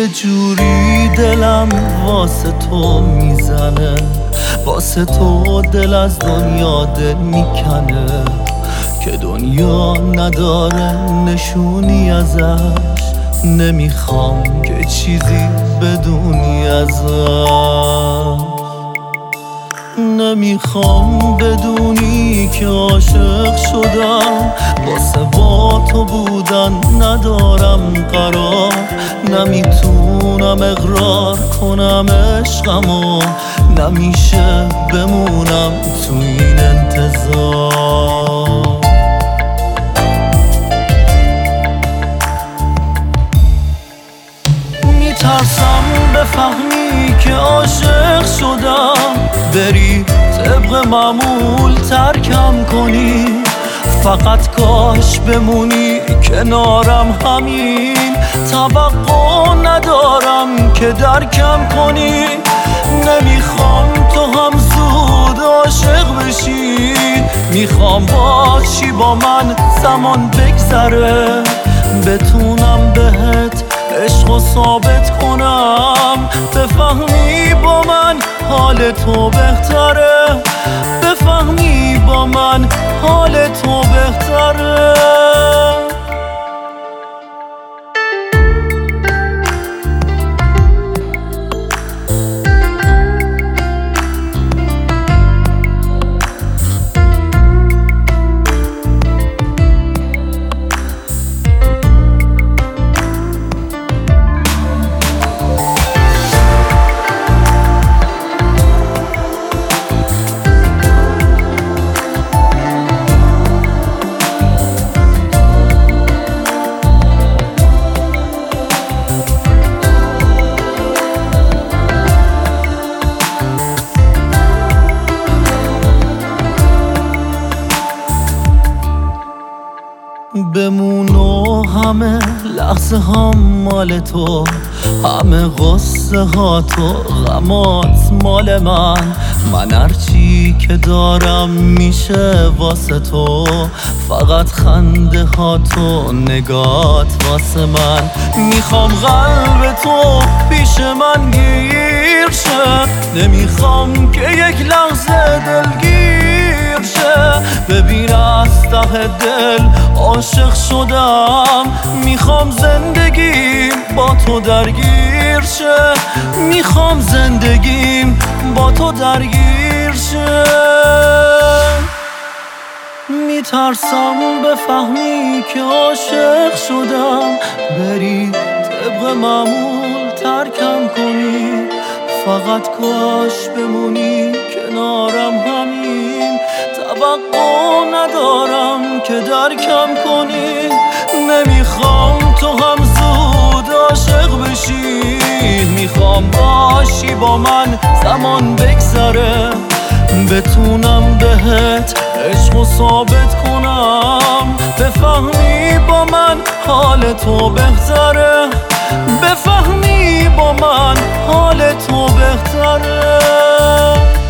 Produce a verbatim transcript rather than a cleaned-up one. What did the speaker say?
یه جوری دلم واسه تو میزنه، واسه تو دل از دنیا دل میکنه که دنیا نداره نشونی ازش. نمیخوام که چیزی بدونی ازش، نمیخوام بدونی که عاشق شدم، واسه با تو بودن ندارم قرار. نمیتونم اقرار کنم عشقمو، نمیشه بمونم تو این انتظار. میترسم بفهمی که عاشق شدم، بری طبق معمول ترکم کنی. فقط کاش بمونی کنارم، همین توقع ندارم که درکم کنی. نمیخوام تو هم زود عاشق بشی، میخوام باشی با من زمان بگذره، بتونم بهت عشق و ثابت کنم. بفهمی با من حال تو بهتره، بفهمی با من حال تو بهتره. بمونو همه لحظه هم مال تو، همه غصه ها تو، غمات مال من. من هرچی که دارم میشه واسه تو، فقط خنده ها تو، نگات واسه من. میخوام قلب تو پیش من گیر شه، نمیخوام که یک لحظه دلگیر شه. ببین از ته دل عاشق شدم، میخوام زندگیم با تو درگیر شه، میخوام زندگیم با تو درگیر شه. میترسم بفهمی که عاشق شدم، بری طبق معمول ترکم کنی. فقط کاش بمونی کنارم، همین توقع ندارم که درکم کنی. نمیخوام تو هم زود عاشق بشی، میخوام باشی با من زمان بگذره، بتونم بهت عشق و ثابت کنم. بفهمی با من حال تو بهتره، بفهمی با من حال تو بهتره.